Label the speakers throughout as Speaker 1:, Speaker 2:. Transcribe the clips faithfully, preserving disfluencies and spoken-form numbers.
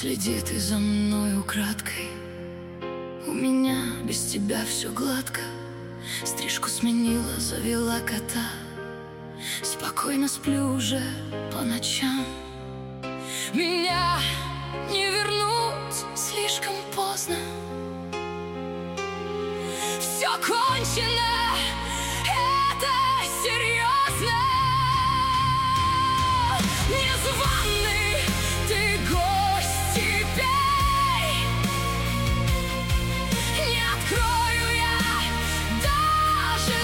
Speaker 1: Следит и за мной украдкой. У меня без тебя все гладко. Стрижку сменила, завела кота. Спокойно сплю уже по ночам. Меня не вернуть слишком поздно. Все кончено, это серьезно. Незваный ты гость теперь. Не открою я даже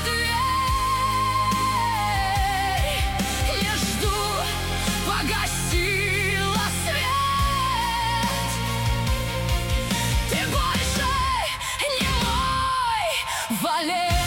Speaker 1: дверь. Не жду, погасила свет. Ты больше не мой Валерий.